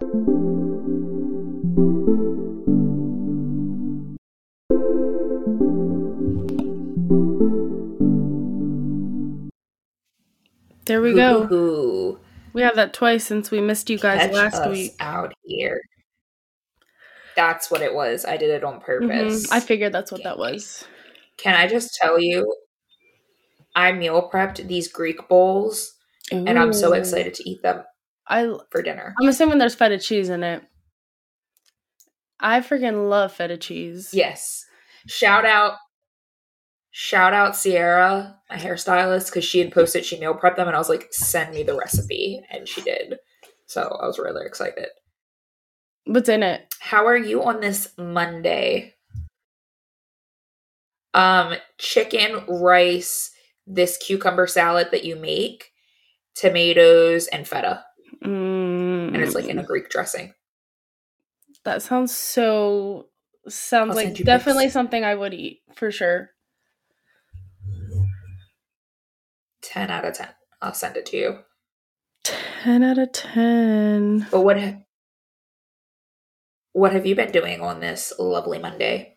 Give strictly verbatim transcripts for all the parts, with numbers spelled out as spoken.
There we Hoo, hoo, go. hoo. We have that twice since we missed you guys Catch last us week. out here. That's what it was. I did it on purpose. Mm-hmm. I figured that's what that was. Can I just tell you, I meal prepped these Greek bowls, Ooh. and I'm so excited to eat them I, for dinner. I'm assuming there's feta cheese in it. I freaking love feta cheese. Yes. Shout out, shout out Sierra, my hairstylist, because she had posted she meal prepped them, and I was like, send me the recipe, and she did. So I was really excited. What's in it? How are you on this Monday? Um, chicken, rice, this cucumber salad that you make, tomatoes, and feta. Mm. And it's like in a Greek dressing. That sounds so... Sounds I'll like send you definitely pics. something I would eat, for sure. ten out of ten. I'll send it to you. ten out of ten. But what ha- what have you been doing on this lovely Monday?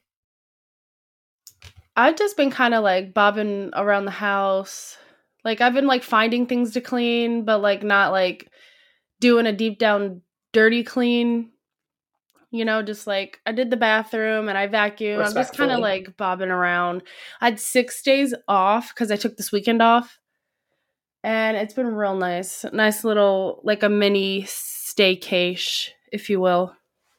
I've just been kind of like bobbing around the house. Like I've been like finding things to clean, but like not like doing a deep down dirty clean. You know, just like I did the bathroom and I vacuumed. I'm just kind of like bobbing around. I had six days off because I took this weekend off. And it's been real nice. Nice little, like a mini staycation, if you will.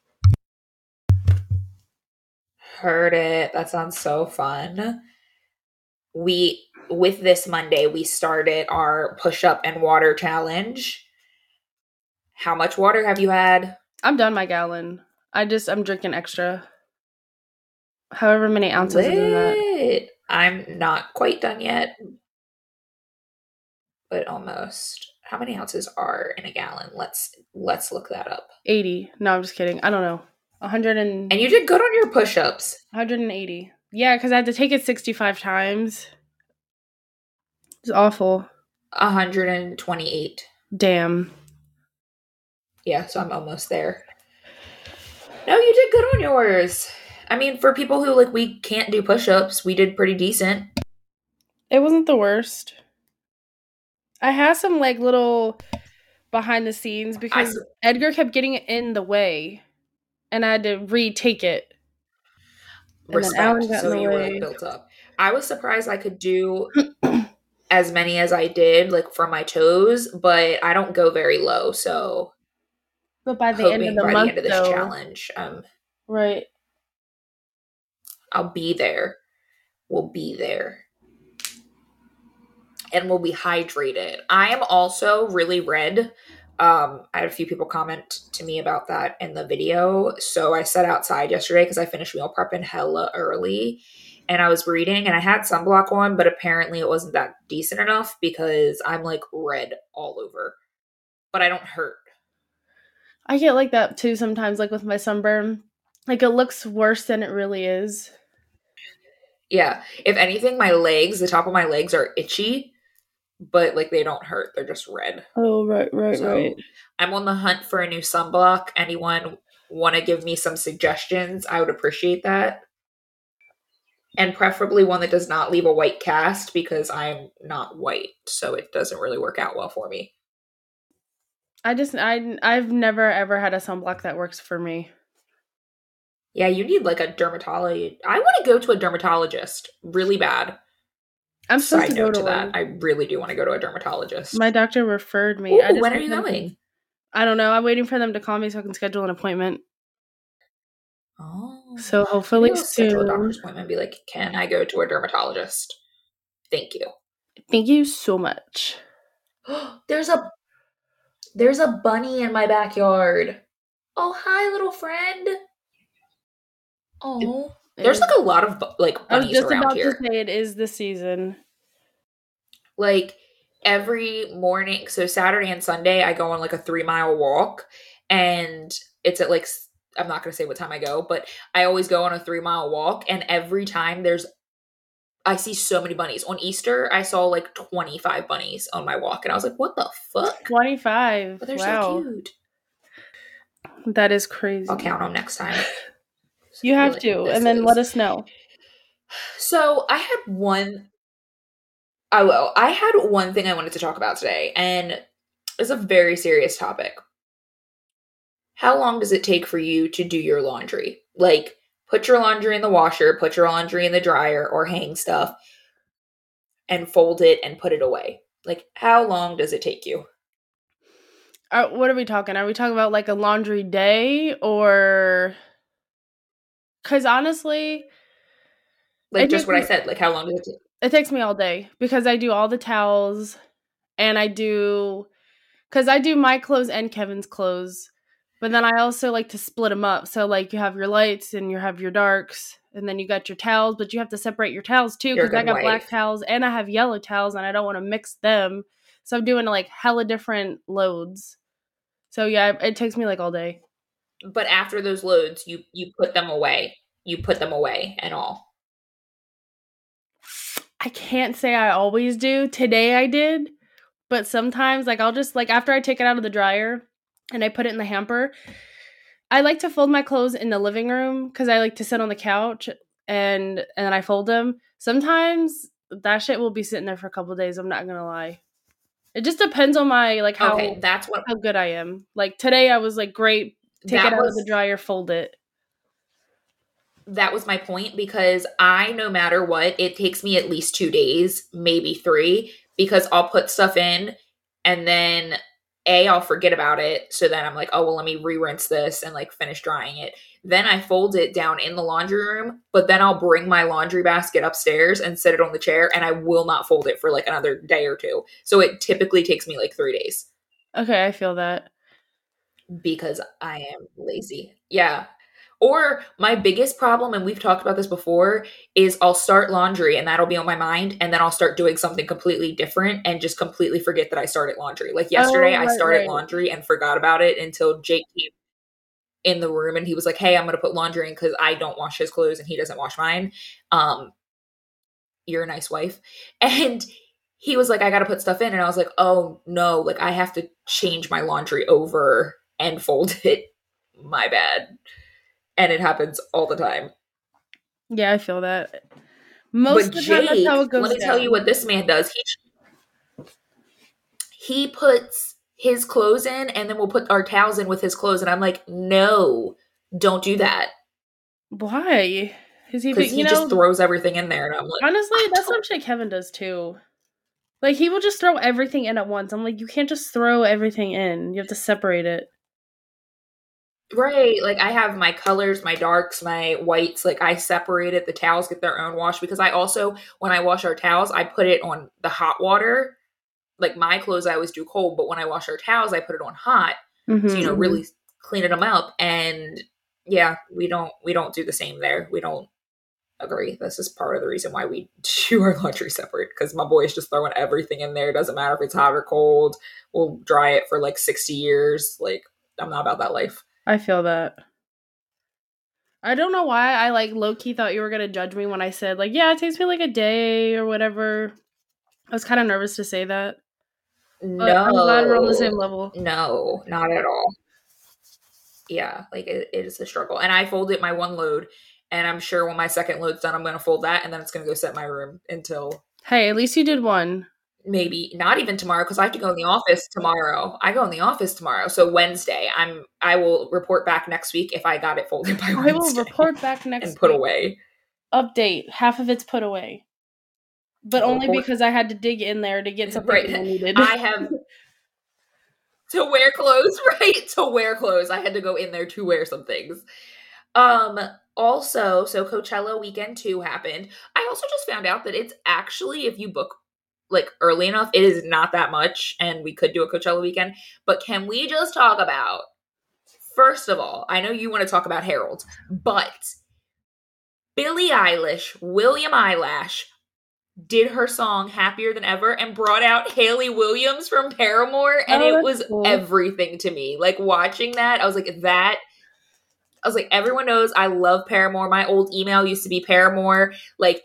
Heard it. That sounds so fun. We, with this Monday, we started our push-up and water challenge. How much water have you had? I'm done my gallon. I just, I'm drinking extra. However many ounces Lit. in that. I'm not quite done yet. But almost. How many ounces are in a gallon? Let's let's look that up. eighty. No, I'm just kidding. I don't know. one hundred and... And you did good on your push-ups. one hundred eighty. Yeah, because I had to take it sixty-five times. It's awful. one hundred twenty-eight. Damn. Yeah, so I'm almost there. No, you did good on yours. I mean, for people who, like, we can't do push-ups, we did pretty decent. It wasn't the worst. I had some, like, little behind the scenes because I... Edgar kept getting it in the way. And I had to retake it. And Respect. then Alan got so in the you way. were, like, built up. I was surprised I could do as many as I did, like, for my toes, but I don't go very low, so... But by the end of the by month, the end of this though, challenge, um, right, I'll be there. We'll be there, and we'll be hydrated. I am also really red. Um, I had a few people comment to me about that in the video. So I sat outside yesterday because I finished meal prepping hella early, and I was reading, and I had sunblock on, but apparently it wasn't that decent enough because I'm like red all over, but I don't hurt. I get like that too sometimes, like with my sunburn. Like it looks worse than it really is. Yeah. If anything, my legs, the top of my legs are itchy, but like they don't hurt. They're just red. Oh, right, right, so right. I'm on the hunt for a new sunblock. Anyone want to give me some suggestions? I would appreciate that. And preferably one that does not leave a white cast because I'm not white. So it doesn't really work out well for me. I just, I, I've never ever had a sunblock that works for me. Yeah, you need like a dermatologist. I want to go to a dermatologist really bad. I'm supposed Side to go note to to that. one. I really do want to go to a dermatologist. My doctor referred me. Ooh, I just when are you going? I don't know. I'm waiting for them to call me so I can schedule an appointment. Oh. So hopefully soon. Schedule a doctor's appointment and be like, can I go to a dermatologist? Thank you. Thank you so much. There's a there's a bunny in my backyard. Oh, hi, little friend. Oh, there's like a lot of like bunnies around here. I was just about to say it is the season. Like every morning, so Saturday and Sunday, I go on like a three mile walk, and it's at like I'm not gonna say what time I go, but I always go on a three mile walk, and every time there's I see so many bunnies. On Easter, I saw like twenty-five bunnies on my walk, and I was like, what the fuck? twenty-five. But they're wow. so cute. That is crazy. I'll count them next time. You have to, and then is. let us know. So I had one. I will. I had one thing I wanted to talk about today, and it's a very serious topic. How long does it take for you to do your laundry? Like, put your laundry in the washer, put your laundry in the dryer, or hang stuff, and fold it and put it away. Like, how long does it take you? Uh, what are we talking? Are we talking about like a laundry day or? Because honestly, like just what me, I said. Like, how long does it take? It takes me all day because I do all the towels, and I do because I do my clothes and Kevin's clothes, but then I also like to split them up. So like you have your lights and you have your darks, and then you got your towels, but you have to separate your towels too because I got wife. black towels and I have yellow towels, and I don't want to mix them. So I'm doing like hella different loads. So yeah, it takes me like all day. But after those loads, you you put them away. You put them away and all. I can't say I always do. Today I did. But sometimes, like, I'll just, like, after I take it out of the dryer and I put it in the hamper, I like to fold my clothes in the living room because I like to sit on the couch and and then I fold them. Sometimes that shit will be sitting there for a couple of days. I'm not going to lie. It just depends on my, like, how, okay, that's what, how good I am. Like, today I was like, great, take it out was, of the dryer, fold it. That was my point because I, no matter what, it takes me at least two days, maybe three, because I'll put stuff in and then A, I'll forget about it. So then I'm like, oh, well, let me re-rinse this and like finish drying it. Then I fold it down in the laundry room, but then I'll bring my laundry basket upstairs and set it on the chair, and I will not fold it for like another day or two. So it typically takes me like three days. Okay, I feel that. Because I am lazy. Yeah. Or my biggest problem, and we've talked about this before, is I'll start laundry and that'll be on my mind, and then I'll start doing something completely different and just completely forget that I started laundry. Like yesterday, oh, right, I started right. laundry and forgot about it until Jake came in the room and he was like, hey, I'm going to put laundry in because I don't wash his clothes and he doesn't wash mine. Um, you're a nice wife. And he was like, I got to put stuff in. And I was like, oh no, like I have to change my laundry over and fold it. My bad. And it happens all the time. Yeah, I feel that. Most but of the Jake, time, that's how it goes let me down. tell you what this man does. He he puts his clothes in, and then we'll put our towels in with his clothes. And I'm like, no, don't do that. Why? Because he, he know, just throws everything in there, and I'm like, honestly, that's some shit Kevin does too. Like he will just throw everything in at once. I'm like, you can't just throw everything in. You have to separate it. Right. Like I have my colors, my darks, my whites. Like I separate it. The towels get their own wash because I also, when I wash our towels, I put it on the hot water. Like my clothes, I always do cold, but when I wash our towels, I put it on hot. Mm-hmm, so, you know, mm-hmm. really cleaning them up. And yeah, we don't, we don't do the same there. We don't agree. This is part of the reason why we do our laundry separate, because my boy's just throwing everything in there. It doesn't matter if it's hot or cold. We'll dry it for like sixty years. Like I'm not about that life. I feel that. I don't know why I like low-key thought you were going to judge me when I said like, yeah, it takes me like a day or whatever. I was kind of nervous to say that. No. I'm glad we're on the same level. No, not at all. Yeah, like it, it is a struggle. And I folded my one load, and I'm sure when my second load's done, I'm going to fold that, and then it's going to go set in my room until... Hey, at least you did one. Maybe not even tomorrow, because I have to go in the office tomorrow. I go in the office tomorrow, so Wednesday. I'm. I will report back next week if I got it folded by Wednesday. I will report back next and put week. away. Update: half of it's put away, but I'll only report. Because I had to dig in there to get something right. I needed. I have to wear clothes, right? To wear clothes, I had to go in there to wear some things. Um. Also, so Coachella weekend two happened. I also just found out that it's actually, if you book like early enough, it is not that much, and we could do a Coachella weekend. But can we just talk about, first of all, I know you want to talk about Harold, but Billie Eilish, William Eyelash, did her song Happier Than Ever and brought out Hayley Williams from Paramore, and oh, it was cool. Everything to me. Like watching that, I was like, that I was like, everyone knows I love Paramore. My old email used to be Paramore. Like,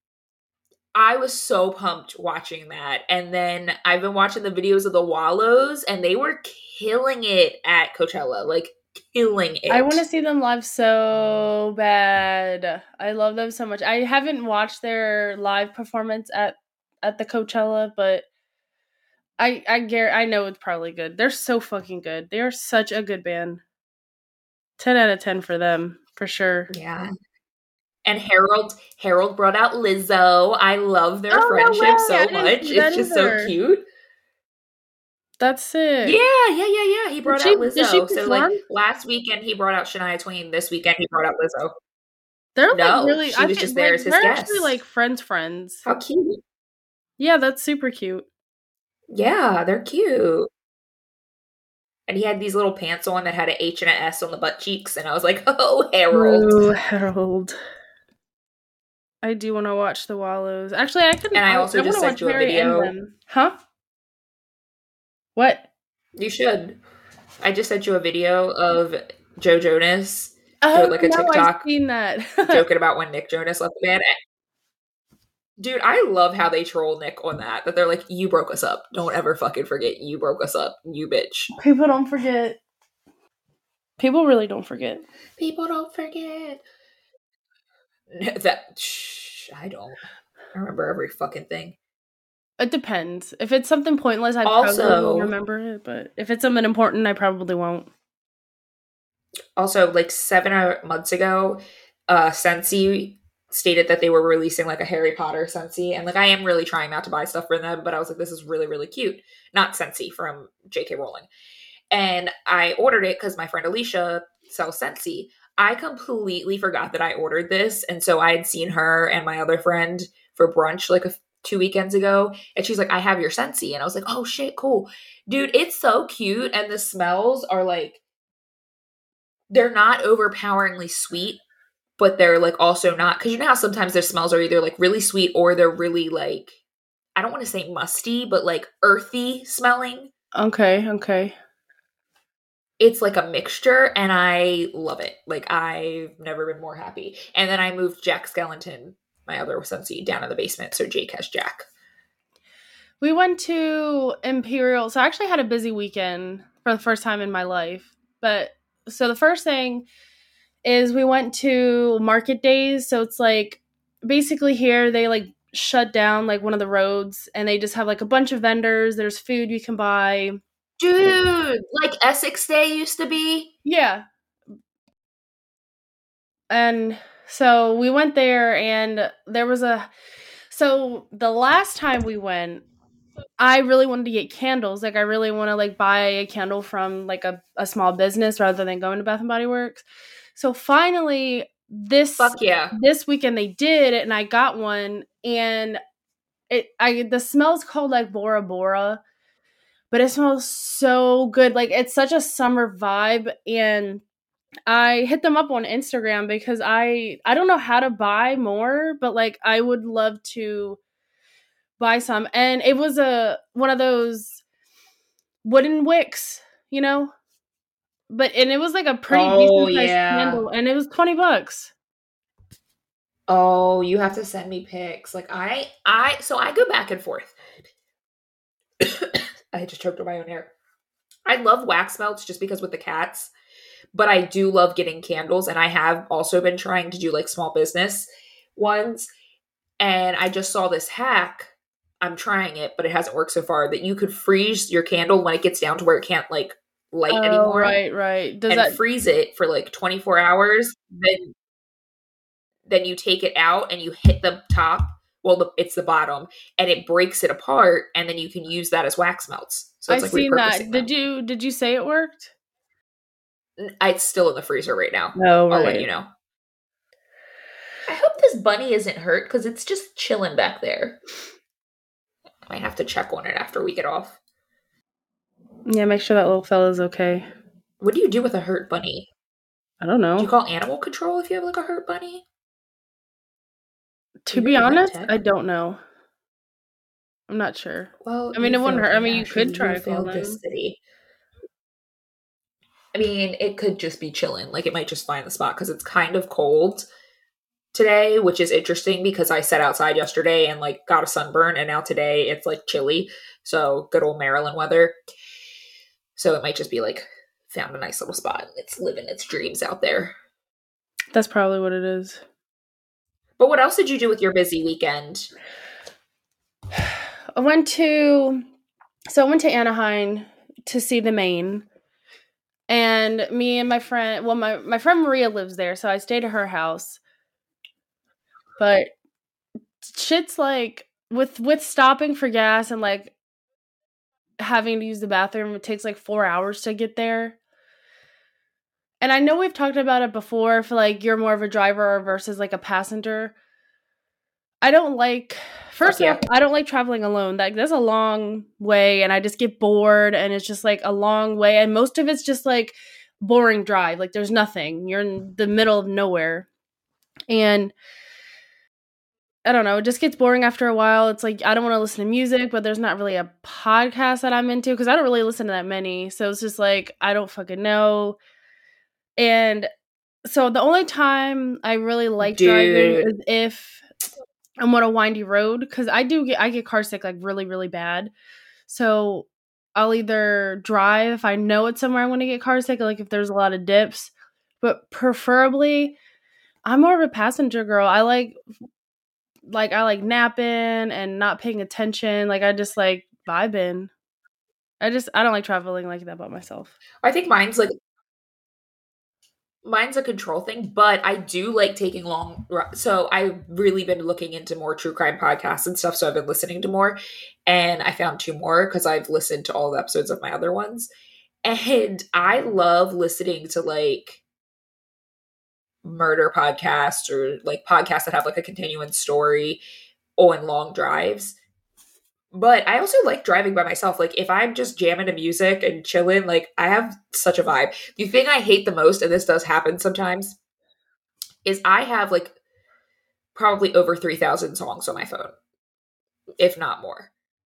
I was so pumped watching that. And then I've been watching the videos of the Wallows, and they were killing it at Coachella. Like, killing it. I want to see them live so bad. I love them so much. I haven't watched their live performance at at the Coachella, but I I gar- I know it's probably good. They're so fucking good. They are such a good band. ten out of ten for them, for sure. Yeah. And Harold Harold brought out Lizzo. I love their Oh, no friendship way. so I didn't much. see that It's just either. so cute. That's sick. Yeah, yeah, yeah, yeah. He brought Did she- out did she Lizzo. So like perform? last weekend he brought out Shania Twain. This weekend he brought out Lizzo. They're like No, really. she I was think just there like, as his they're guest. actually like friends, friends. How cute. Yeah, that's super cute. Yeah, they're cute. And he had these little pants on that had an H and an S on the butt cheeks, and I was like, oh, Harold. Ooh, Harold. I do want to watch the Wallows. Actually, I could. And I also I just wanna sent watch you a Mary video. and them. Huh? What? You should. I just sent you a video of Joe Jonas Oh, doing like a no, TikTok I've seen that. joking about when Nick Jonas left the band. Dude, I love how they troll Nick on that. That they're like, you broke us up. Don't ever fucking forget you broke us up, you bitch. People don't forget. People really don't forget. People don't forget. That shh, I don't. I remember every fucking thing. It depends. If it's something pointless, I Also- probably will remember it. But if it's something important, I probably won't. Also, like seven months ago, uh, Scentsy stated that they were releasing like a Harry Potter Scentsy, and like I am really trying not to buy stuff for them, but I was like, this is really really cute. Not Scentsy from J K Rowling, and I ordered it because my friend Alicia sells Scentsy. I completely forgot that I ordered this, and so I had seen her and my other friend for brunch like a, two weekends ago, and she's like, I have your Scentsy, and I was like, oh shit, cool, dude, it's so cute, and the smells are like, they're not overpoweringly sweet, but they're like also not, because you know how sometimes their smells are either like really sweet or they're really like, I don't want to say musty, but like earthy smelling. Okay, okay. It's like a mixture, and I love it. Like I've never been more happy. And then I moved Jack Skellington, my other Scentsy, down in the basement, so Jake has Jack. We went to Imperial. So I actually had a busy weekend for the first time in my life. But so the first thing is we went to market days. So it's like basically here they like shut down like one of the roads and they just have like a bunch of vendors. There's food you can buy. Dude, like Essex Day used to be. Yeah. And so we went there and there was a, so the last time we went, I really wanted to get candles. Like I really want to like buy a candle from like a, a small business rather than going to Bath and Body Works. So finally this Fuck yeah. this weekend they did, and I got one, and it I the smell's called like Bora Bora, but it smells so good. Like it's such a summer vibe, and I hit them up on Instagram because I I don't know how to buy more, but like I would love to buy some. And it was a one of those wooden wicks, you know? But and it was like a pretty Oh, decent sized yeah. candle, and it was twenty bucks. Oh, you have to send me pics. Like I, I, so I go back and forth. I just choked on my own hair. I love wax melts just because with the cats, but I do love getting candles, and I have also been trying to do like small business ones. And I just saw this hack. I'm trying it, but it hasn't worked so far, that you could freeze your candle when it gets down to where it can't like light Oh, anymore. right, right. Does and that freeze it for like twenty-four hours. Then then you take it out and you hit the top. Well, the, it's the bottom, and it breaks it apart, and then you can use that as wax melts. So it's I like seen that. repurposing Did them. you did you say it worked? It's still in the freezer right now. No, I'll right. let you know. I hope this bunny isn't hurt because it's just chilling back there. I might have to check on it after we get off. Yeah, make sure that little fella's okay. What do you do with a hurt bunny? I don't know. Do you call animal control if you have like a hurt bunny? To You're be a vet honest, tech. I don't know. I'm not sure. Well, I mean, you it wouldn't failed hurt. I me, mean, you Ashley. could try You to call failed them. this city. I mean, it could just be chilling. Like, it might just find the spot because it's kind of cold today, which is interesting because I sat outside yesterday and, like, got a sunburn, and now today it's, like, chilly. So, good old Maryland weather. So, it might just be, like, found a nice little spot and it's living its dreams out there. That's probably what it is. But what else did you do with your busy weekend? I went to, so I went to Anaheim to see the Maine. And me and my friend, well, my, my friend Maria lives there, so I stayed at her house. But shit's like, with with stopping for gas and like having to use the bathroom, it takes like four hours to get there. And I know we've talked about it before for like you're more of a driver versus like a passenger. I don't like, first yeah. off, I don't like traveling alone. Like that's a long way and I just get bored and it's just like a long way. And most of it's just like boring drive. Like there's nothing. You're in the middle of nowhere. And I don't know, it just gets boring after a while. It's like, I don't want to listen to music, but there's not really a podcast that I'm into because I don't really listen to that many. So it's just like, I don't fucking know. And so the only time I really like Dude. driving is if I'm on a windy road because I do get, I get car sick like really, really bad. So I'll either drive if I know it's somewhere I'm going to get car sick, like if there's a lot of dips, but preferably I'm more of a passenger girl. I like, like, I like napping and not paying attention. Like, I just like vibing. I just, I don't like traveling like that by myself. I think mine's like, mine's a control thing, but I do like taking long. So I've really been looking into more true crime podcasts and stuff. So I've been listening to more and I found two more because I've listened to all the episodes of my other ones. And I love listening to like murder podcasts or like podcasts that have like a continuing story on long drives. But I also like driving by myself. Like if I'm just jamming to music and chilling, like I have such a vibe. The thing I hate the most, and this does happen sometimes, is I have like probably over three thousand songs on my phone, if not more.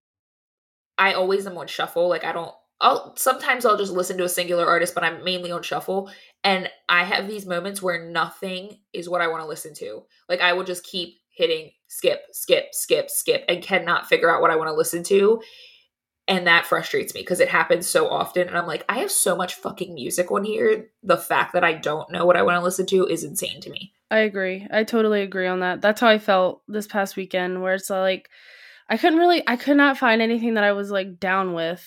I always am on shuffle. Like I don't, I'll sometimes I'll just listen to a singular artist, but I'm mainly on shuffle. And I have these moments where nothing is what I want to listen to. Like I will just keep hitting skip, skip, skip, skip, and cannot figure out what I want to listen to. And that frustrates me because it happens so often. And I'm like, I have so much fucking music on here. The fact that I don't know what I want to listen to is insane to me. I agree. I totally agree on that. That's how I felt this past weekend, where it's like, I couldn't really, I could not find anything that I was like down with.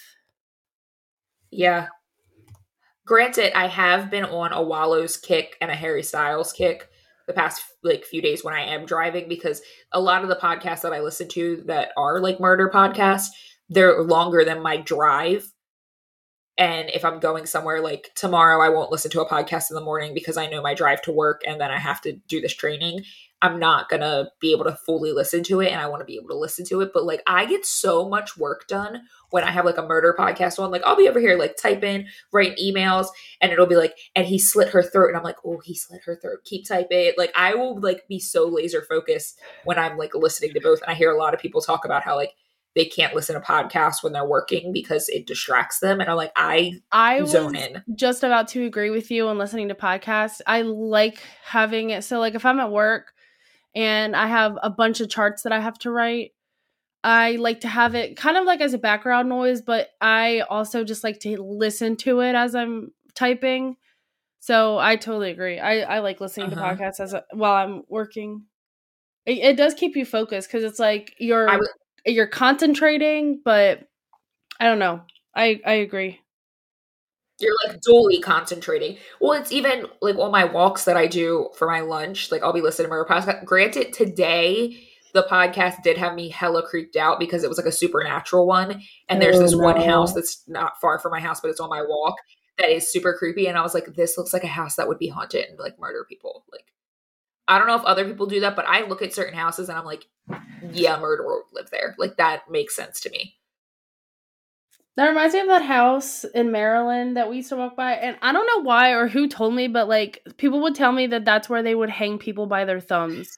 Yeah. Granted, I have been on a Wallows kick and a Harry Styles kick the past like few days when I am driving, because a lot of the podcasts that I listen to that are like murder podcasts, they're longer than my drive. And if I'm going somewhere like tomorrow, I won't listen to a podcast in the morning because I know my drive to work and then I have to do this training. I'm not going to be able to fully listen to it and I want to be able to listen to it. But like I get so much work done when I have like a murder podcast on. Like I'll be over here like typing, writing emails, and it'll be like, and he slit her throat. And I'm like, oh, he slit her throat. Keep typing. Like I will like be so laser focused when I'm like listening to both. And I hear a lot of people talk about how like they can't listen to podcasts when they're working because it distracts them. And I'm like, I, I zone was in. just about to agree with you on listening to podcasts. I like having it. So like if I'm at work and I have a bunch of charts that I have to write, I like to have it kind of like as a background noise, but I also just like to listen to it as I'm typing. So I totally agree. I, I like listening Uh-huh. to podcasts as a, while I'm working. It, it does keep you focused because it's like you're I w- you're concentrating, but I don't know. I, I agree. You're like dually concentrating. Well, it's even like on my walks that I do for my lunch, like I'll be listening to my podcast. Granted, today the podcast did have me hella creeped out because it was like a supernatural one. And there's Oh, this no. one house that's not far from my house, but it's on my walk that is super creepy. And I was like, this looks like a house that would be haunted and like murder people. Like, I don't know if other people do that, but I look at certain houses and I'm like, yeah, murderer would live there. Like that makes sense to me. That reminds me of that house in Maryland that we used to walk by. And I don't know why or who told me, but like people would tell me that that's where they would hang people by their thumbs.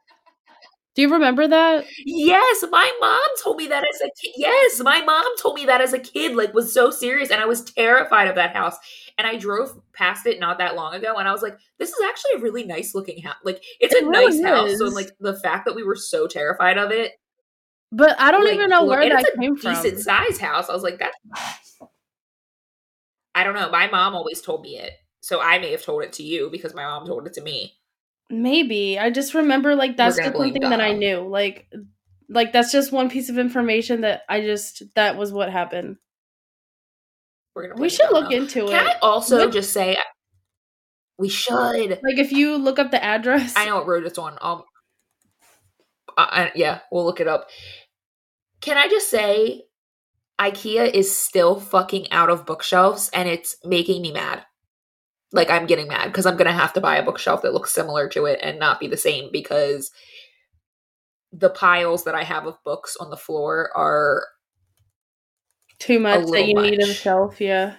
Do you remember that? Yes, my mom told me that as a kid. Yes, my mom told me that as a kid, like was so serious. And I was terrified of that house. And I drove past it not that long ago. And I was like, this is actually a really nice looking house. Like it's It a really nice house. is. So like the fact that we were so terrified of it. But I don't like, even know look, where and that it's a came decent from. size house. I was like, that. I don't know. My mom always told me it. So I may have told it to you because my mom told it to me. Maybe. I just remember like We're that's gonna just blame something that I Donna. knew. Like like that's just one piece of information that I just that was what happened. We're gonna We blame should look Donna. into Can I it. also What just say we should? like if you look up the address? I know what road it's on. Um, I, yeah, we'll look it up. Can I just say, IKEA is still fucking out of bookshelves, and it's making me mad. Like, I'm getting mad because I'm gonna have to buy a bookshelf that looks similar to it and not be the same because the piles that I have of books on the floor are Too a much that little you need a much. shelf, yeah.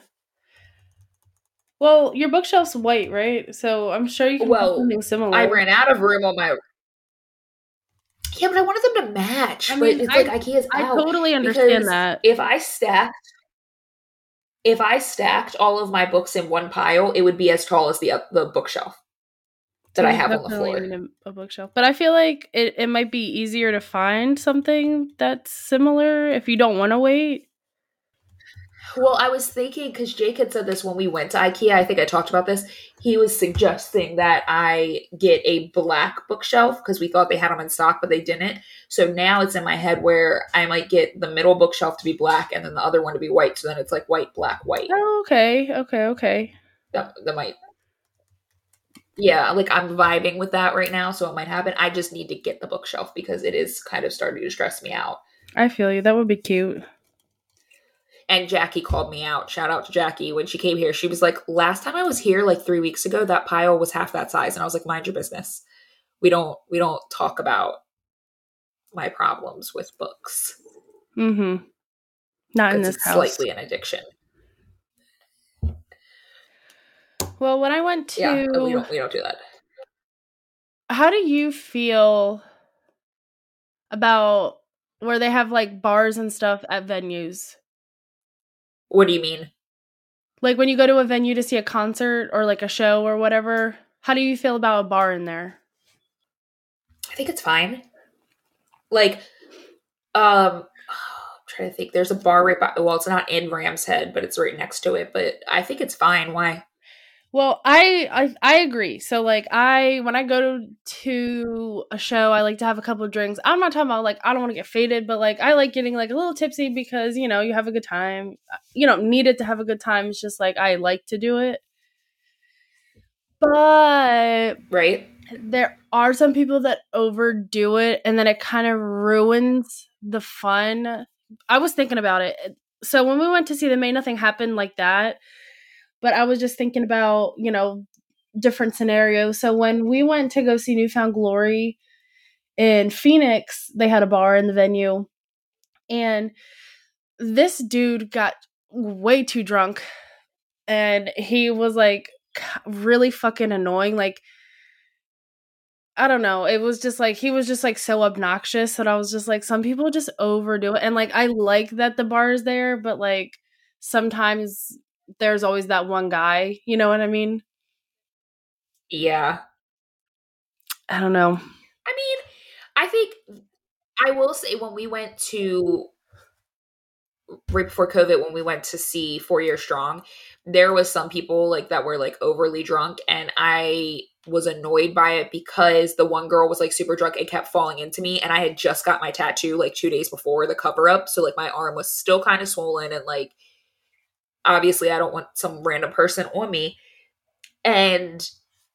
Well, your bookshelf's white, right? So I'm sure you can do Well, something I similar. ran out of room on my. Yeah, but I wanted them to match. I But mean, it's like I IKEA's I out totally understand because that. if I stacked if I stacked all of my books in one pile, it would be as tall as the uh, the bookshelf So that I you have on the definitely floor. need a, a bookshelf. But I feel like it, it might be easier to find something that's similar if you don't want to wait. Well, I was thinking because Jake had said this when we went to IKEA. I think I talked about this. He was suggesting that I get a black bookshelf because we thought they had them in stock, but they didn't. So now it's in my head where I might get the middle bookshelf to be black and then the other one to be white. So then it's like white, black, white. Oh, okay, okay, okay. That, that might, yeah, like I'm vibing with that right now. So it might happen. I just need to get the bookshelf because it is kind of starting to stress me out. I feel you. That would be cute. And Jackie called me out. Shout out to Jackie. When she came here, she was like, last time I was here like three weeks ago, that pile was half that size. And I was like, mind your business. We don't we don't talk about my problems with books. Mm-hmm. Not in Because this it's house. slightly an addiction. Well, when I went Yeah, we to, don't we don't do that. how do you feel about where they have like bars and stuff at venues? What do you mean? Like when you go to a venue to see a concert or like a show or whatever, how do you feel about a bar in there? I think it's fine. Like, um I'm trying to think. There's a bar right by well, it's not in Ram's Head, but it's right next to it. But I think it's fine. Why? Well, I, I I agree. So like I when I go to, to a show, I like to have a couple of drinks. I'm not talking about like I don't want to get faded, but like I like getting like a little tipsy because, you know, you have a good time. You don't need it to have a good time. It's just like I like to do it. But Right? there are some people that overdo it and then it kind of ruins the fun. I was thinking about it. So when we went to see the May Nothing Happen like that, but I was just thinking about, you know, different scenarios. So when we went to go see Newfound Glory in Phoenix, they had a bar in the venue. And this dude got way too drunk. And he was like really fucking annoying. Like, I don't know. It was just like, he was just like so obnoxious that I was just like, some people just overdo it. And like, I like that the bar is there, but like, sometimes there's always that one guy. You know what I mean? Yeah. I don't know. I mean, I think I will say when we went to right before COVID, when we went to see Four Year Strong, there was some people like that were like overly drunk, and I was annoyed by it because the one girl was like super drunk and kept falling into me, and I had just got my tattoo like two days before the cover up, so like my arm was still kind of swollen, and like obviously I don't want some random person on me, and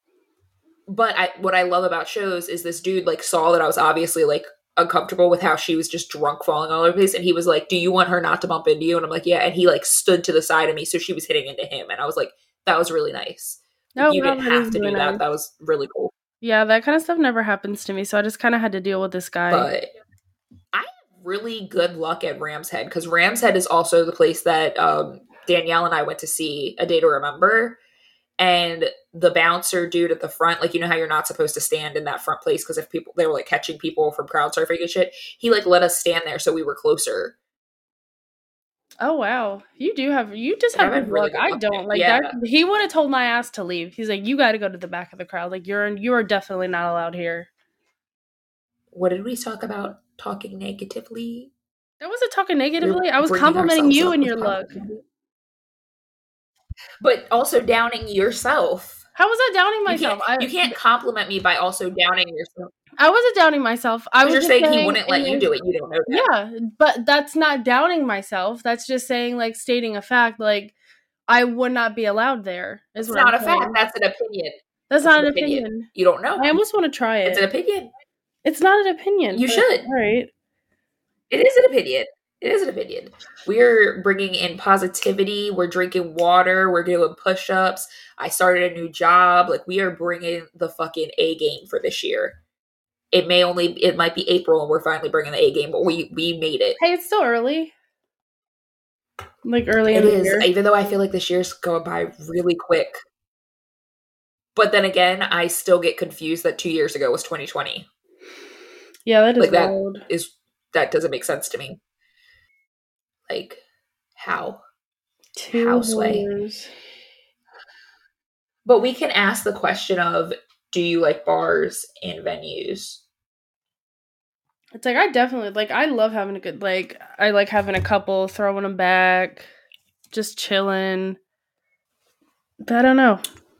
but I what I love about shows is this dude like saw that I was obviously like uncomfortable with how she was just drunk falling all over the place, and he was like, do you want her not to bump into you? And I'm like, yeah. And he like stood to the side of me so she was hitting into him, and I was like, that was really nice. Like, Oh, you wow, didn't that is have to really do that. nice. That was really cool. Yeah, that kind of stuff never happens to me, so I just kind of had to deal with this guy. But I have really good luck at Ram's Head because Ram's Head is also the place that um, Danielle and I went to see A Day to Remember. And the bouncer dude at the front, like, you know how you're not supposed to stand in that front place because if people, they were like catching people from crowd surfing and shit, he like let us stand there so we were closer. Oh wow, you do have you just Like, have I've good had really luck. good I luck. don't like Yeah. that. He would have told my ass to leave. He's like, you got to go to the back of the crowd. Like you're you are definitely not allowed here. What did we talk about? Talking negatively? I wasn't talking We're negatively. I was bringing complimenting ourselves you up and with your luck. positivity. But also downing yourself. How was that downing You myself? can't, I you can't compliment me by also downing yourself. I wasn't downing myself. I Because was you're just saying he saying wouldn't in let you this, do it. You don't know that. yeah, but that's not downing myself. That's just saying, like, stating a fact. Like, I would not be allowed there. Is It's what I'm not a fact. saying. That's an opinion. That's That's not an an opinion. opinion. You don't know. I almost want to try It's an it. opinion. It's not an opinion. You but- should. All right. It is an opinion. It is an opinion. We're bringing in positivity. We're drinking water. We're doing push-ups. I started a new job. Like, we are bringing the fucking A game for this year. It may only, it might be April and we're finally bringing the A game, but we we made it. Hey, it's still early. Like early It in the is, year. even though I feel like this year's going by really quick. But then again, I still get confused that two years ago was twenty twenty. Yeah, that is Like, that wild. is, that doesn't make sense to me. Like, how? Two How, Sway? years. But we can ask the question of, do you like bars and venues? It's like I definitely like. I love having a good like. I like having a couple, throwing them back, just chilling. But I don't know.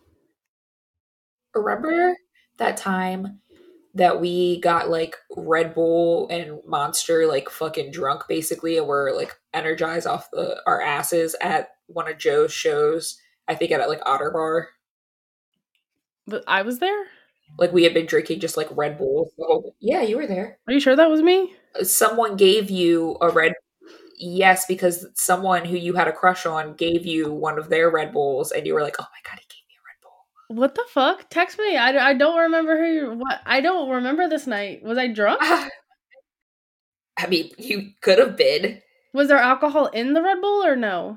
Remember that time that we got like Red Bull and Monster like fucking drunk basically, and we're like energized off the our asses at one of Joe's shows? I think at like Otter Bar. But I was there. Like, we had been drinking just like Red Bull. So, yeah, you were there. Are you sure that was me? Someone gave you a Red. Yes, because someone who you had a crush on gave you one of their Red Bulls, and you were like, "Oh my god, he gave me a Red Bull." What the fuck? Text me. I, I don't remember who. You, what? I don't remember this night. Was I drunk? I mean, you could have been. Was there alcohol in the Red Bull or no?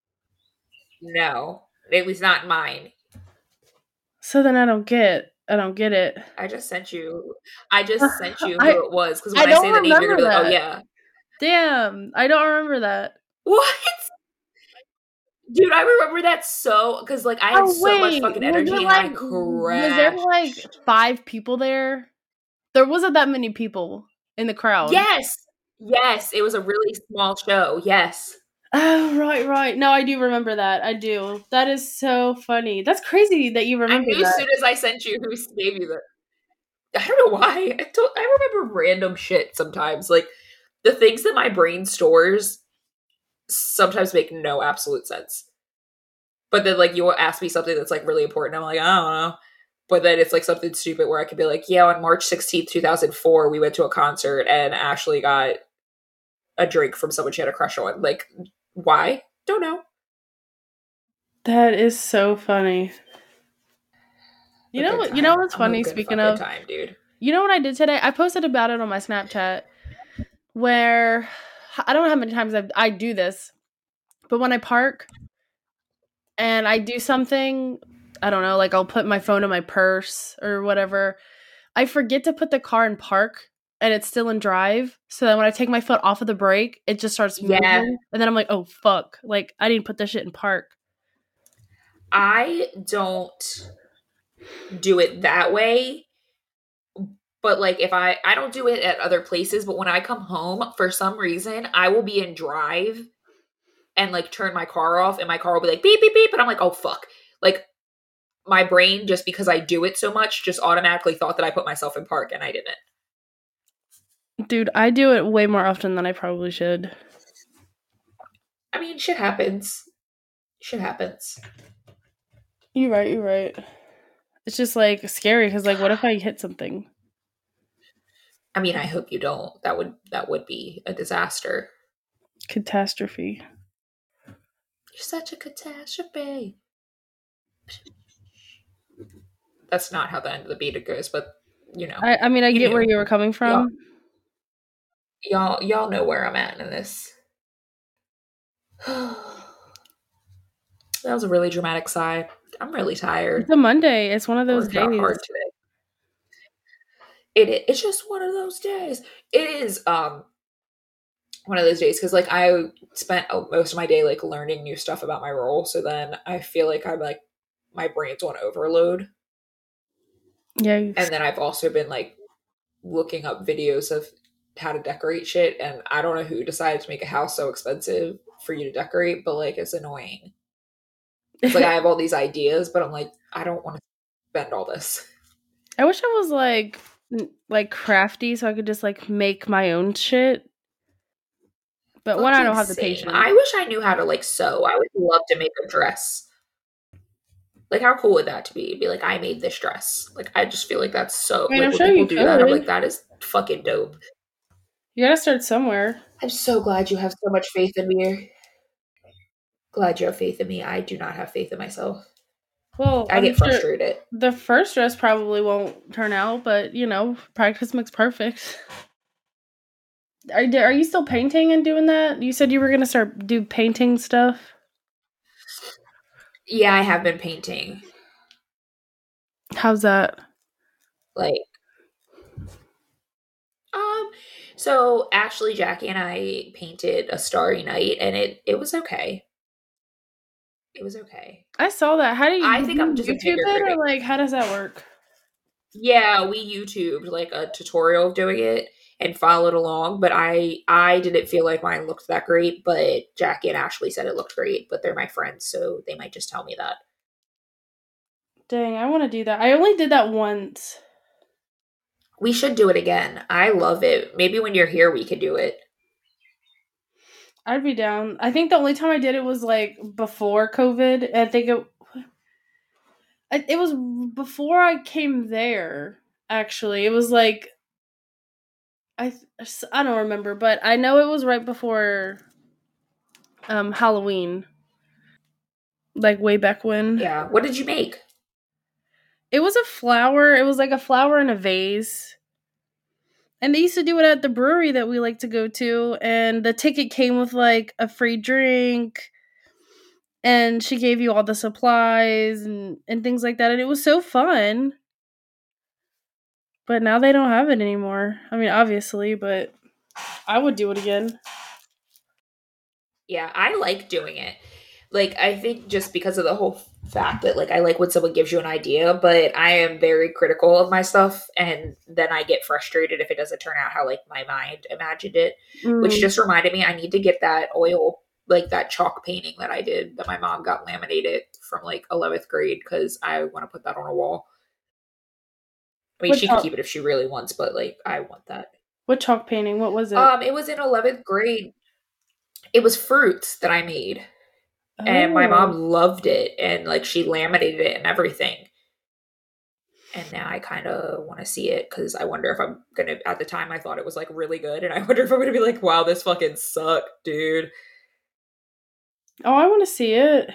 No, it was not mine. So then I don't get. I don't get it. I just sent you. I just sent you who I, it was, because when I I, don't say the name, you're gonna be like, remember "Oh that. yeah." Damn, I don't remember that. What? Dude, I remember that so, because like I had Oh so much wait, fucking was energy there and I like was there crashed. like five people there? There wasn't that many people in the crowd. Yes, yes, it was a really small show. Yes. Oh, right, right. No, I do remember that. I do. That is so funny. That's crazy that you I remember knew as that. soon as I sent you who gave you that. I don't know why. I don't. I remember random shit sometimes. Like, the things that my brain stores sometimes make no absolute sense. But then, like, you'll ask me something that's like really important. I'm like, I don't know. But then it's like something stupid where I could be like, yeah, on March sixteenth, two thousand four, we went to a concert and Ashley got a drink from someone she had a crush on. Like, why? Don't know. That is so funny. You A know good what? You know time. what's I'm a funny? good Speaking fucking of, time, dude. you know what I did today? I posted about it on my Snapchat. Where I don't know how many times I I do this, but when I park and I do something, I don't know, like I'll put my phone in my purse or whatever. I forget to put the car in park and it's still in drive. So that when I take my foot off of the brake, it just starts moving. Yeah. And then I'm like, oh fuck. Like I didn't put this shit in park. I don't do it that way. But like, if I I don't do it at other places, but when I come home, for some reason, I will be in drive and like turn my car off, and my car will be like beep beep beep, and I'm like, oh fuck. Like, my brain, just because I do it so much, just automatically thought that I put myself in park, and I didn't. Dude, I do it way more often than I probably should. I mean, shit happens. Shit happens. You're right, you're right. It's just like scary because like what if I hit something? I mean, I hope you don't. That would that would be a disaster. Catastrophe. You're such a catastrophe. That's not how the end of the beat goes, but you know. I, I mean I You get knew. where you were coming from. Y'all y'all know where I'm at in this. That was a really dramatic sigh. I'm really tired. It's a Monday. It's one of those Worked out days. hard today. It i- it's just one of those days. It is um one of those days because like I spent uh, most of my day like learning new stuff about my role, so then I feel like I'm like my brain's on overload. Yeah. And then I've also been like looking up videos of how to decorate shit, and I don't know who decided to make a house so expensive for you to decorate, but like it's annoying. It's like I have all these ideas, but I'm like, I don't want to spend all this. I wish I was like like crafty so I could just like make my own shit. But one, I don't have the Same. patience. I wish I knew how to like sew. I would love to make a dress. Like, how cool would that to be? Be like, I made this dress. Like, I just feel like that's so. I mean, like, I'm when sure people you do that, I'm could. like, that is fucking dope. You gotta start somewhere. I'm so glad you have so much faith in me. Glad you have faith in me. I do not have faith in myself. Well, I I'm get sure frustrated. the first dress probably won't turn out, but you know, practice makes perfect. Are are you still painting and doing that? You said you were gonna start do painting stuff. Yeah, I have been painting. How's that? Like, um, so Ashley, Jackie, and I painted A Starry Night, and it it was okay. It was okay. I saw that. How do you, I did think you I'm just a YouTube bigger it, or critic. like how does that work? Yeah, we YouTubed like a tutorial of doing it and followed along, but I I didn't feel like mine looked that great, but Jackie and Ashley said it looked great, but they're my friends, so they might just tell me that. Dang, I want to do that. I only did that once. We should do it again. I love it. Maybe when you're here we could do it. I'd be down. I think the only time I did it was like before COVID. I think it it was before I came there. Actually, it was like I I don't remember, but I know it was right before um Halloween. Like way back when. Yeah. What did you make? It was a flower. It was like a flower in a vase. And they used to do it at the brewery that we like to go to. And the ticket came with like a free drink. And she gave you all the supplies and, and things like that. And it was so fun. But now they don't have it anymore. I mean, obviously, but I would do it again. Yeah, I like doing it. Like, I think just because of the whole fact that, like, I like when someone gives you an idea, but I am very critical of my stuff, and then I get frustrated if it doesn't turn out how, like, my mind imagined it, Mm. which just reminded me I need to get that oil, like, that chalk painting that I did that my mom got laminated from, like, eleventh grade, because I want to put that on a wall. I mean, What she chalk? can keep it if she really wants, but, like, I want that. What chalk painting? What was it? Um, it was in eleventh grade. It was fruits that I made. And my mom Oh. loved it, and like she laminated it and everything. And now I kind of want to see it because I wonder if I'm gonna. At the time, I thought it was like really good, and I wonder if I'm gonna be like, "Wow, this fucking sucked, dude." Oh, I want to see it.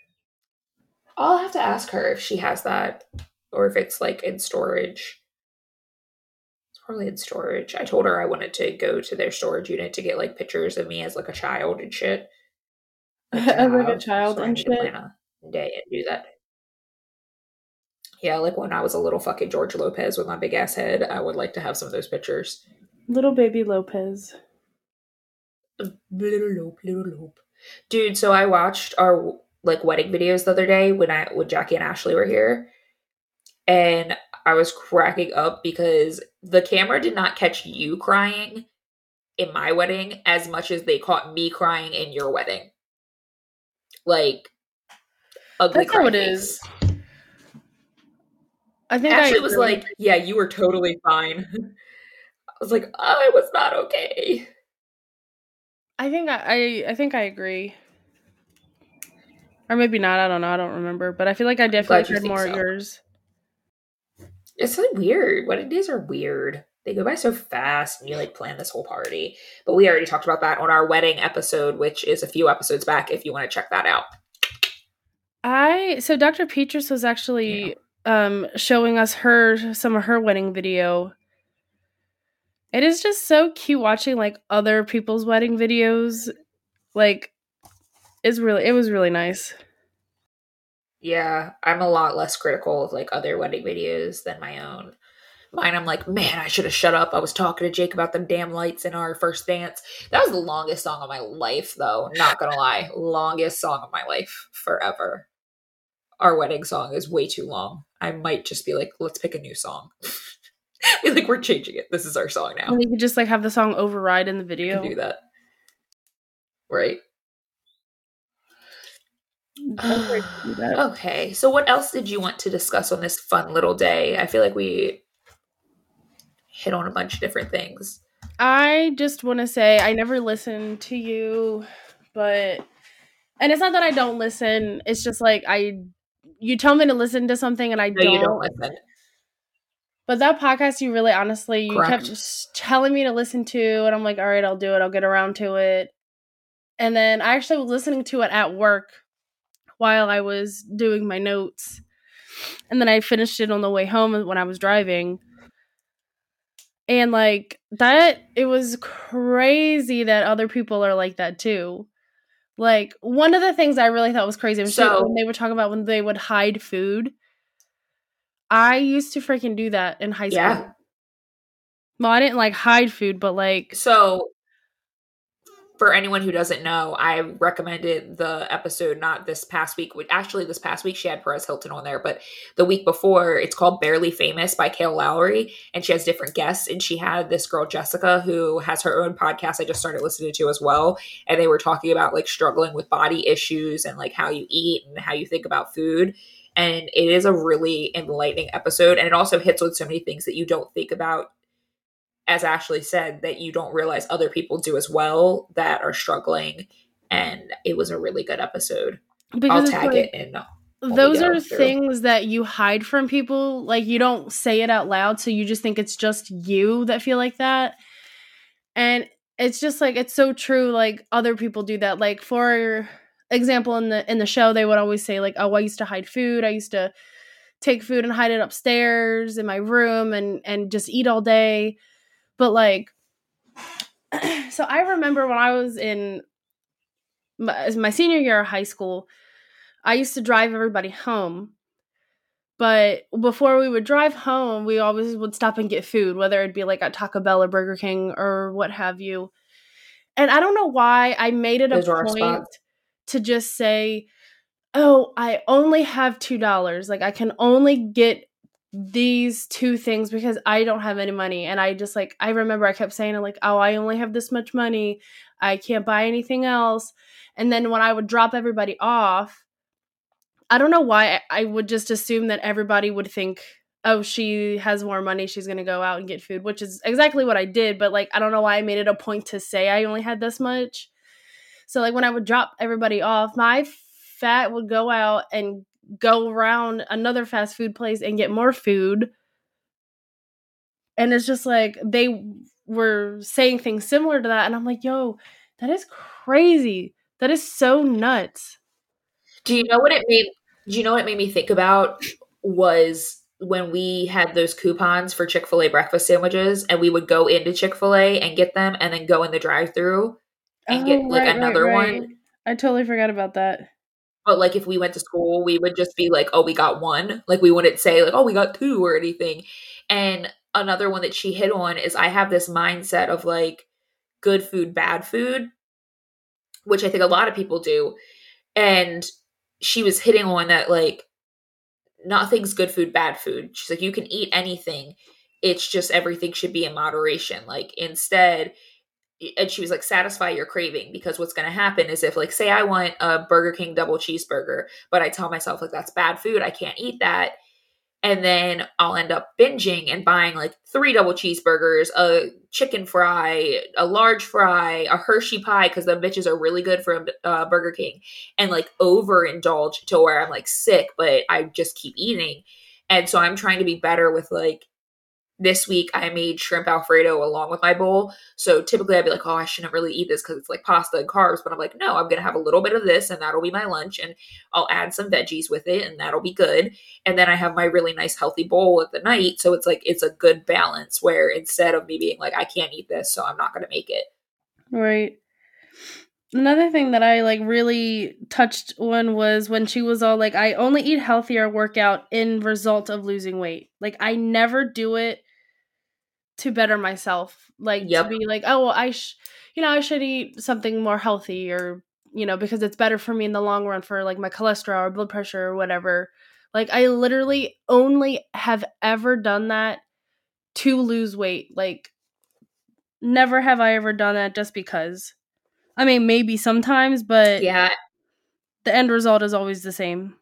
I'll have to ask her if she has that, or if it's like in storage. It's probably in storage. I told her I wanted to go to their storage unit to get like pictures of me as like a child and shit. Like, to As like a have, child so I and need shit. to plan a day and do that. Yeah, like when I was a little fucking George Lopez with my big ass head, I would like to have some of those pictures. Little baby Lopez. Little Lope, little Lope. Dude, so I watched our like wedding videos the other day when I when Jackie and Ashley were here. And I was cracking up because the camera did not catch you crying in my wedding as much as they caught me crying in your wedding. Like, ugly That's how cry it face. is. I think Ashley I was agree. like, yeah, you were totally fine. I was like, I was not okay. I think I, I I think I agree. Or maybe not, I don't know, I don't remember. But I feel like I definitely glad you cried think more at so. yours. It's so weird. Wedding days are weird. They go by so fast and you like plan this whole party. But we already talked about that on our wedding episode, which is a few episodes back if you want to check that out. I so Doctor Petrus was actually um showing us her some of her wedding video. It is just so cute watching like other people's wedding videos. Like it's really it was really nice. Yeah, I'm a lot less critical of like other wedding videos than my own. Mine, I'm like, man, I should have shut up. I was talking to Jake about them damn lights in our first dance. That was the longest song of my life, though. Not gonna lie. Longest song of my life forever. Our wedding song is way too long. I might just be like, let's pick a new song. Be like, we're changing it. This is our song now. And you could just like have the song override in the video. You can do that. Right? Okay, so what else did you want to discuss on this fun little day? I feel like we hit on a bunch of different things. I just want to say I never listened to you, but and it's not that I don't listen. It's just like I, you tell me to listen to something and I No, you don't don't. listen. But that podcast, you really honestly, you Correct. kept just telling me to listen to, and I'm like, all right, I'll do it. I'll get around to it. And then I actually was listening to it at work while I was doing my notes. And then I finished it on the way home when I was driving. And like that, it was crazy that other people are like that too. Like one of the things I really thought was crazy was So- when they were talking about when they would hide food. I used to freaking do that in high school. Yeah. Well, I didn't like hide food, but like So for anyone who doesn't know, I recommended the episode not this past week. Actually, this past week she had Perez Hilton on there, but the week before, it's called Barely Famous by Kale Lowry, and she has different guests. And she had this girl Jessica who has her own podcast I just started listening to as well, and they were talking about like struggling with body issues and like how you eat and how you think about food. And it is a really enlightening episode, and it also hits on so many things that you don't think about, as Ashley said, that you don't realize other people do as well that are struggling. And it was a really good episode. because I'll tag like, it in. those are through. things that you hide from people. Like you don't say it out loud, so you just think it's just you that feel like that. And it's just like it's so true. Like other people do that. Like for example, in the in the show, they would always say like, "Oh, I used to hide food. I used to take food and hide it upstairs in my room and and just eat all day." But like, so I remember when I was in my, my senior year of high school, I used to drive everybody home. But before we would drive home, we always would stop and get food, whether it'd be like at Taco Bell or Burger King or what have you. And I don't know why I made it Those a are our point spots. to just say, oh, I only have two dollars. Like I can only get these two things because I don't have any money. And I just like, I remember I kept saying like, oh, I only have this much money. I can't buy anything else. And then when I would drop everybody off, I don't know why I would just assume that everybody would think, oh, she has more money, she's going to go out and get food, which is exactly what I did. But like, I don't know why I made it a point to say I only had this much. So like when I would drop everybody off, my fat would go out and go around another fast food place and get more food. And it's just like they were saying things similar to that. And I'm like, yo, that is crazy. That is so nuts. Do you know what it made? Do you know what it made me think about was when we had those coupons for Chick-fil-A breakfast sandwiches, and we would go into Chick-fil-A and get them, and then go in the drive-thru and Oh, get like right, another right, right. one. I totally forgot about that. But like if we went to school, we would just be like, oh, we got one. Like we wouldn't say like, oh, we got two or anything. And another one that she hit on is I have this mindset of like good food, bad food, which I think a lot of people do. And she was hitting on that like nothing's good food, bad food. She's like, you can eat anything. It's just everything should be in moderation. Like instead, and she was like, satisfy your craving, because what's going to happen is if like, say I want a Burger King double cheeseburger, but I tell myself like, that's bad food, I can't eat that. And then I'll end up binging and buying like three double cheeseburgers, a chicken fry, a large fry, a Hershey pie, because the bitches are really good from uh, Burger King, and like overindulge to where I'm like sick, but I just keep eating. And so I'm trying to be better with like, this week I made shrimp Alfredo along with my bowl. So typically I'd be like, oh, I shouldn't really eat this because it's like pasta and carbs. But I'm like, no, I'm going to have a little bit of this and that'll be my lunch. And I'll add some veggies with it and that'll be good. And then I have my really nice healthy bowl at the night. So it's like, it's a good balance where instead of me being like, I can't eat this, so I'm not going to make it. Right. Another thing that I like really touched on was when she was all like, I only eat healthy or work out in result of losing weight. Like I never do it to better myself. Like Yep. to be like, oh, well, I, sh- you know, I should eat something more healthy, or, you know, because it's better for me in the long run for like my cholesterol or blood pressure or whatever. Like I literally only have ever done that to lose weight. Like never have I ever done that just because. I mean, maybe sometimes, but Yeah. the end result is always the same.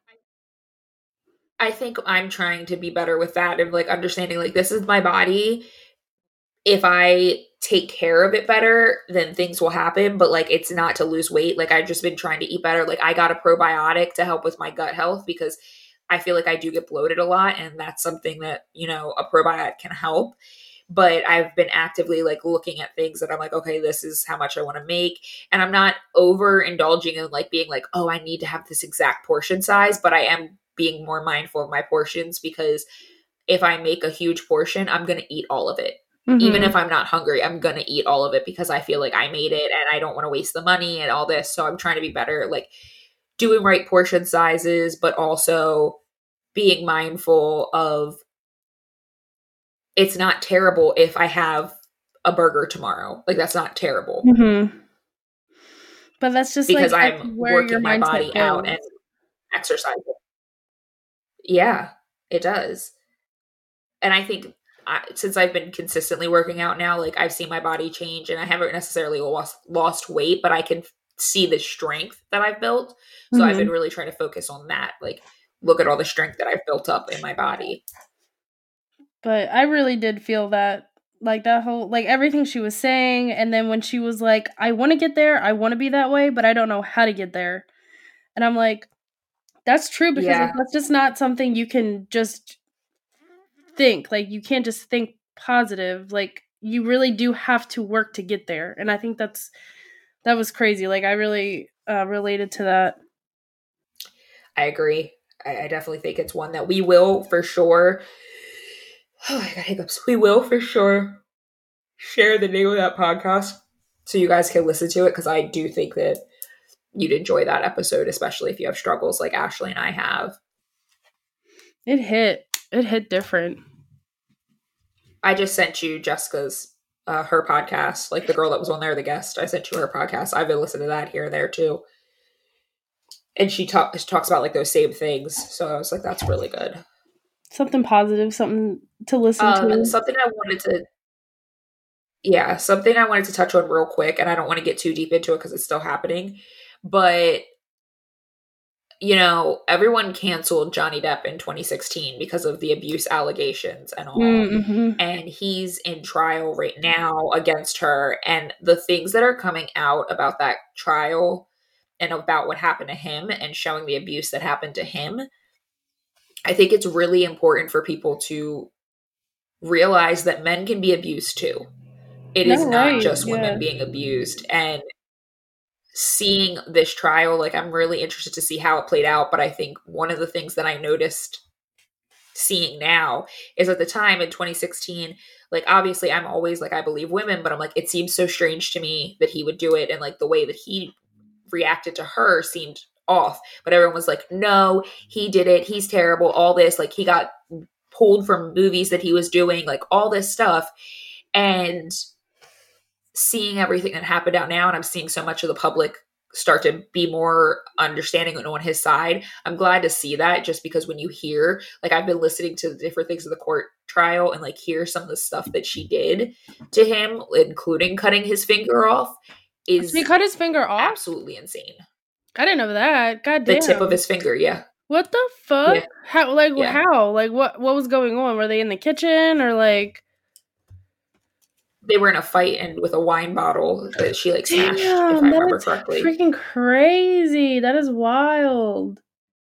I think I'm trying to be better with that and like understanding like this is my body. If I take care of it better, then things will happen. But like it's not to lose weight. Like I've just been trying to eat better. Like I got a probiotic to help with my gut health because I feel like I do get bloated a lot. And that's something that, you know, a probiotic can help. But I've been actively like looking at things that I'm like, okay, this is how much I want to make. And I'm not overindulging in like being like, oh, I need to have this exact portion size, but I am being more mindful of my portions because if I make a huge portion, I'm going to eat all of it. Mm-hmm. Even if I'm not hungry, I'm going to eat all of it because I feel like I made it and I don't want to waste the money and all this. So I'm trying to be better, like doing right portion sizes, but also being mindful of it's not terrible if I have a burger tomorrow. Like that's not terrible. Mm-hmm. But that's just because like I'm working my body goes. out and exercising. Yeah, it does. And I think I, since I've been consistently working out now, like I've seen my body change and I haven't necessarily lost, lost weight, but I can see the strength that I've built. So mm-hmm. I've been really trying to focus on that. Like look at all the strength that I've built up in my body. But I really did feel that, like that whole, like everything she was saying. And then when she was like, I want to get there, I want to be that way, but I don't know how to get there. And I'm like, that's true because yeah. like, that's just not something you can just think. Like you can't just think positive. Like you really do have to work to get there. And I think that's, that was crazy. Like I really uh, related to that. I agree. I, I definitely think it's one that we will for sure. Oh, I got hiccups. We will for sure share the name of that podcast so you guys can listen to it because I do think that you'd enjoy that episode, especially if you have struggles like Ashley and I have. It hit. It hit different. I just sent you Jessica's, uh, her podcast, like the girl that was on there, the guest. I sent you her podcast. I've been listening to that here and there too. And she, talk, she talks about like those same things. So I was like, that's really good. Something positive, something to listen um, to. Something I wanted to, yeah, something I wanted to touch on real quick, and I don't want to get too deep into it because it's still happening. But, you know, everyone canceled Johnny Depp in twenty sixteen because of the abuse allegations and all. Mm-hmm. And he's in trial right now against her. And the things that are coming out about that trial and about what happened to him and showing the abuse that happened to him, I think it's really important for people to realize that men can be abused too. It no, is not right. just yeah. women being abused. And seeing this trial, like I'm really interested to see how it played out. But I think one of the things that I noticed seeing now is at the time in twenty sixteen, like obviously I'm always like, I believe women, but I'm like, it seems so strange to me that he would do it. And like the way that he reacted to her seemed off, but everyone was like, no, he did it. He's terrible. All this, like he got pulled from movies that he was doing, like all this stuff. And seeing everything that happened out now, and I'm seeing so much of the public start to be more understanding and on his side. I'm glad to see that just because when you hear, like I've been listening to the different things of the court trial and like hear some of the stuff that she did to him, including cutting his finger off, is he cut his finger off? Absolutely insane. I didn't know that. God damn. The tip of his finger, yeah. What the fuck? Yeah. How? Like yeah. how? Like what? What was going on? Were they in the kitchen or like? They were in a fight and with a wine bottle that she like smashed. Damn, if I remember correctly. Freaking crazy! That is wild.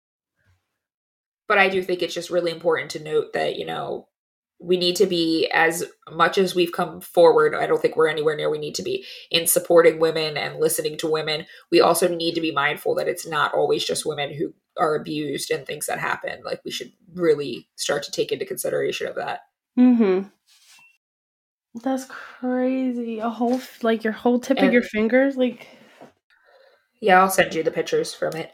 But I do think it's just really important to note that you know we need to be, as much as we've come forward, I don't think we're anywhere near we need to be in supporting women and listening to women. We also need to be mindful that it's not always just women who are abused and things that happen. Like we should really start to take into consideration of that. Mm-hmm. That's crazy. A whole, like your whole tip and, of your fingers? Like, yeah, I'll send you the pictures from it.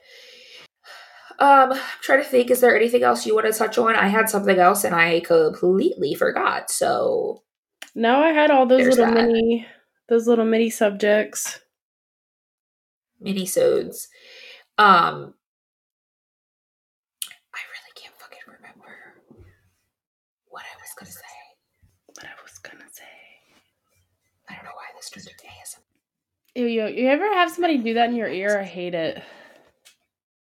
Um, I'm trying to think, is there anything else you want to touch on? I had something else and I completely forgot. So no, I had all those little that. mini, those little mini subjects, mini-sodes. Um, I really can't fucking remember what I was gonna say. What I was gonna say. I don't know why this turned into A S M R. Ew, you, you ever have somebody do that in your ear? I hate it.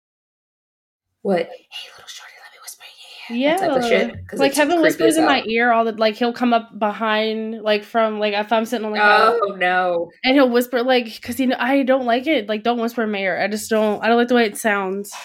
What? Hey, little shorty, let me whisper in your Yeah, ear. That type of shit. Because like it's Kevin creepy whispers as in my hell. ear all the like he'll come up behind like from like if I'm sitting on the couch Oh no. and he'll whisper like because you know I don't like it like don't whisper in my ear. I just don't I don't like the way it sounds.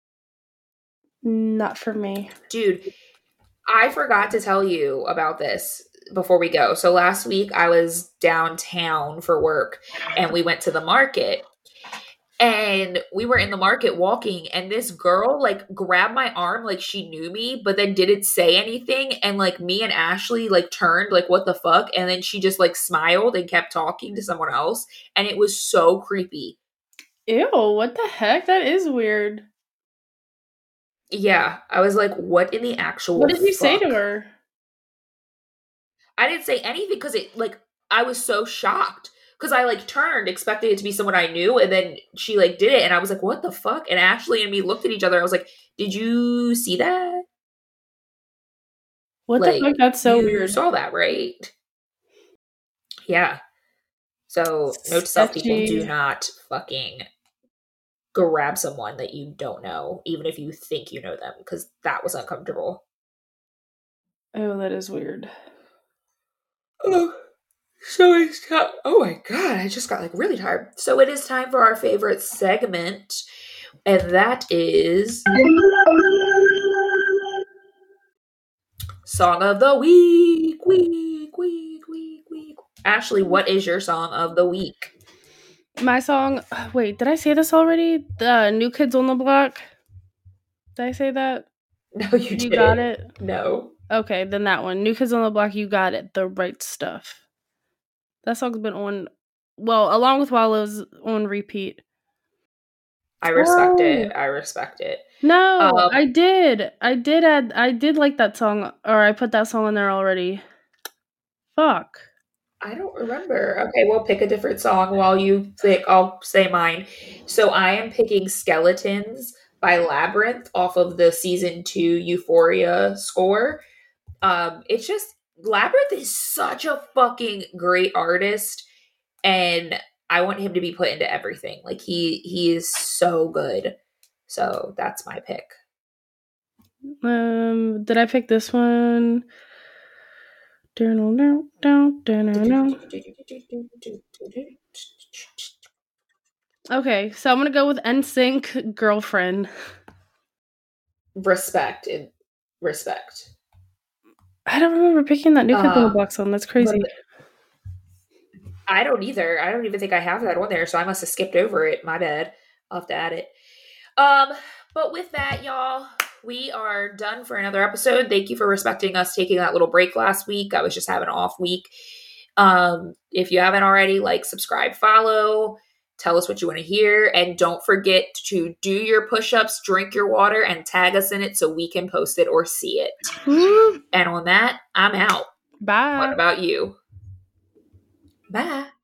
Not for me. Dude, I forgot to tell you about this before we go. So last week I was downtown for work and we went to the market. And we were in the market walking, and this girl like grabbed my arm like she knew me, but then didn't say anything. And like me and Ashley like turned like what the fuck, and then she just like smiled and kept talking to someone else, and it was so creepy. Ew, what the heck? That is weird. Yeah, I was like, what in the actual? What did you say fuck? to her? I didn't say anything because it like I was so shocked. Because I like turned expecting it to be someone I knew, and then she like did it, and I was like, "What the fuck?" And Ashley and me looked at each other. I was like, "Did you see that? What Like, the fuck? That's so you weird. saw that, right?" Yeah. So, note to self, people, do Sketchy. not fucking grab someone that you don't know, even if you think you know them, because that was uncomfortable. Oh, that is weird. Oh. So it's time. Oh my god, I just got like really tired. So it is time for our favorite segment, and that is Song of the Week. Week, week, week, week. Ashley, what is your song of the week? My song. Wait, did I say this already? The New Kids on the Block. Did I say that? No, you, You didn't. got it. No. Okay, then that one. New Kids on the Block. You got it. The right stuff. That song's been on. Well, along with while it was on repeat. I respect Oh. it. I respect it. No, Um, I did. I did add. I did like that song, or I put that song in there already. Fuck. I don't remember. Okay, we'll pick a different song while you think. I'll say mine. So I am picking Skeletons by Labyrinth off of the season two Euphoria score. Um, it's just Labyrinth is such a fucking great artist, and I want him to be put into everything. Like he he is so good. So that's my pick. Um, did I pick this one? Okay, so I'm gonna go with N Sync Girlfriend. Respect and respect. I don't remember picking that New Kids on the Um, Block song. That's crazy. I don't either. I don't even think I have that on there, so I must have skipped over it. My bad. I'll have to add it. Um, but with that, y'all, we are done for another episode. Thank you for respecting us taking that little break last week. I was just having an off week. Um, if you haven't already, like, subscribe, follow, tell us what you want to hear, and don't forget to do your push-ups, drink your water, and tag us in it so we can post it or see it. Woo. And on that, I'm out. Bye. What about you? Bye.